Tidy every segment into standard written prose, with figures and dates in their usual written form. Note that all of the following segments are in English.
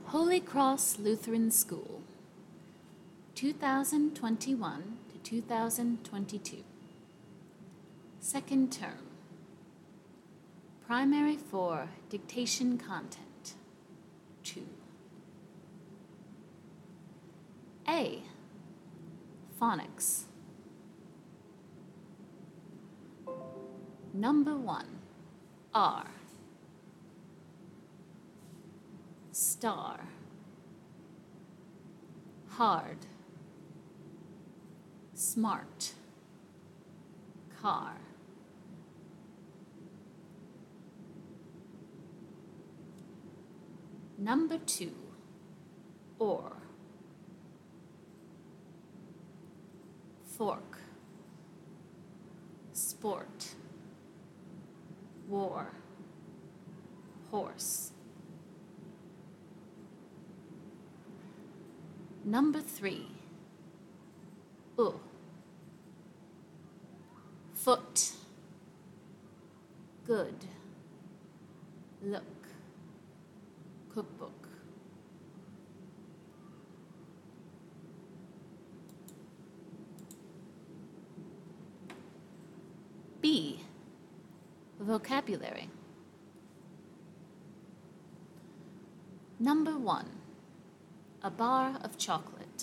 Holy Cross Lutheran School, 2021 to 2022. Second term. Primary 4 Dictation Content 2. A. Phonics. Number 1. R. Star. Hard. Smart. Car. Number 2. Or. Fork. Sport. War. Horse. Number 3. Foot. Good. Look. Cookbook. B. Vocabulary. Number 1. A bar of chocolate.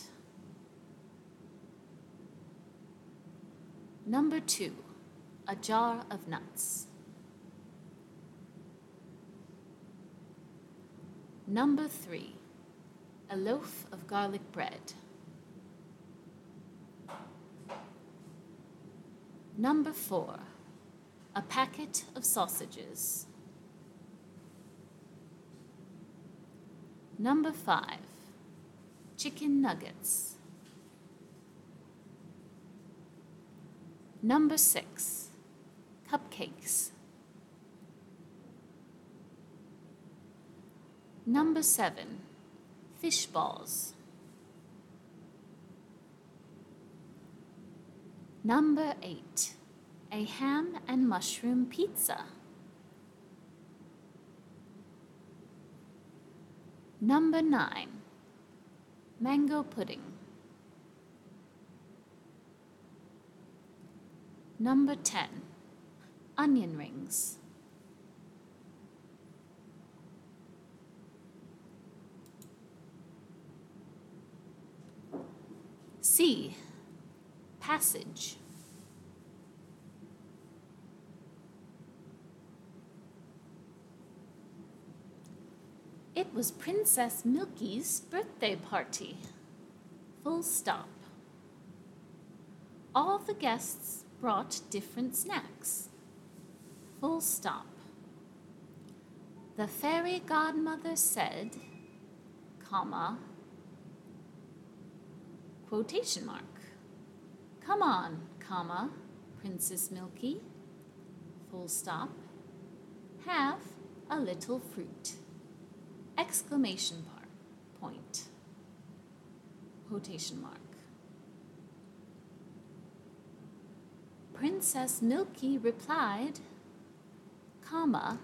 Number 2. A jar of nuts. Number 3. A loaf of garlic bread. Number 4. A packet of sausages. Number 5. Chicken nuggets. Number 6. Cupcakes. Number 7. Fish balls. Number 8. A ham and mushroom pizza. Number 9. Mango pudding. Number 10. Onion rings. C. Passage. It was Princess Milky's birthday party. Full stop. All the guests brought different snacks. Full stop. The fairy godmother said, comma, quotation mark. Come on, comma, Princess Milky, full stop. Have a little fruit. Exclamation point. Quotation mark. Princess Milky replied, comma,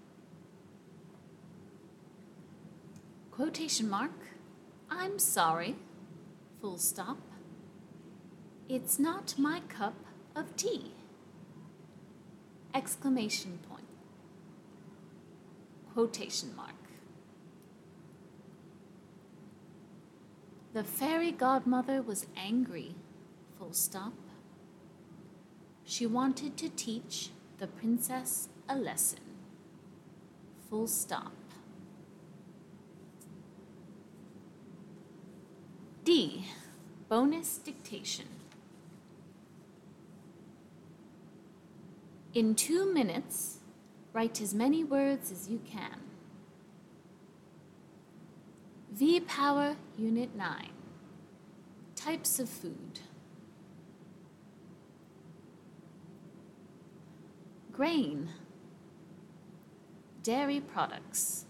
quotation mark, I'm sorry, full stop. It's not my cup of tea. Exclamation point. Quotation mark. The fairy godmother was angry, full stop. She wanted to teach the princess a lesson, full stop. D. Bonus dictation. In 2 minutes, write as many words as you can. V-Power Unit 9. Types of food. Grain. Dairy products.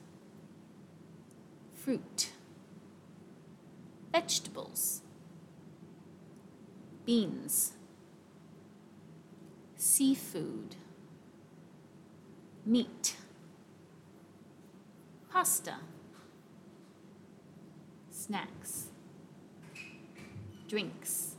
Fruit. Vegetables. Beans. Seafood. Meat. Pasta. snacks, drinks,